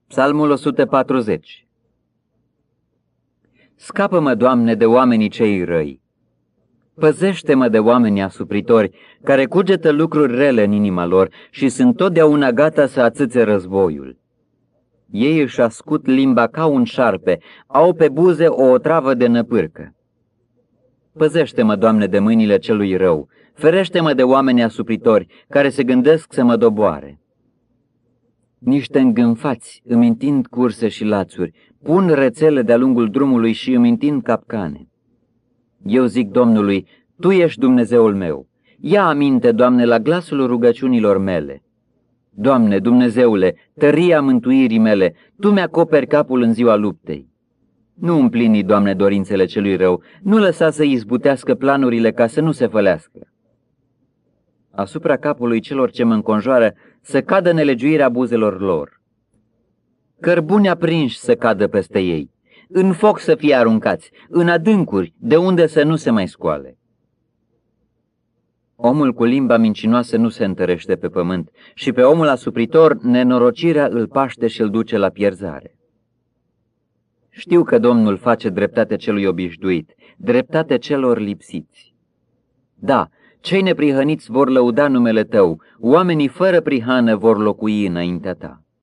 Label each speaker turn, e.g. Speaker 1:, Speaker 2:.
Speaker 1: Psalmul 140. Scapă-mă, Doamne, de oamenii cei răi. Păzește-mă de oamenii asupritori, care cugetă lucruri rele în inima lor și sunt totdeauna gata să atâțe războiul. Ei își ascut limba ca un șarpe, au pe buze o otravă de năpârcă. Păzește-mă, Doamne, de mâinile celui rău, ferește-mă de oamenii asupritori, care se gândesc să mă doboare. Niște îngânfați îmi întind curse și lațuri, pun rețele de-a lungul drumului și îmi întind capcane. Eu zic Domnului, Tu ești Dumnezeul meu. Ia aminte, Doamne, la glasul rugăciunilor mele. Doamne, Dumnezeule, tăria mântuirii mele, Tu mi-acoperi capul în ziua luptei. Nu împlini, Doamne, dorințele celui rău, nu lăsa să izbutească planurile ca să nu se fălească. Asupra capului celor ce mă înconjoară să cadă nelegiuirea buzelor lor. Cărbuni aprinși să cadă peste ei, în foc să fie aruncați, în adâncuri, de unde să nu se mai scoale. Omul cu limba mincinoasă nu se întărește pe pământ și pe omul asupritor nenorocirea îl paște și îl duce la pierzare. Știu că Domnul face dreptate celui obișnuit, dreptate celor lipsiți. Da, cei neprihăniți vor lăuda numele Tău, oamenii fără prihană vor locui înaintea Ta.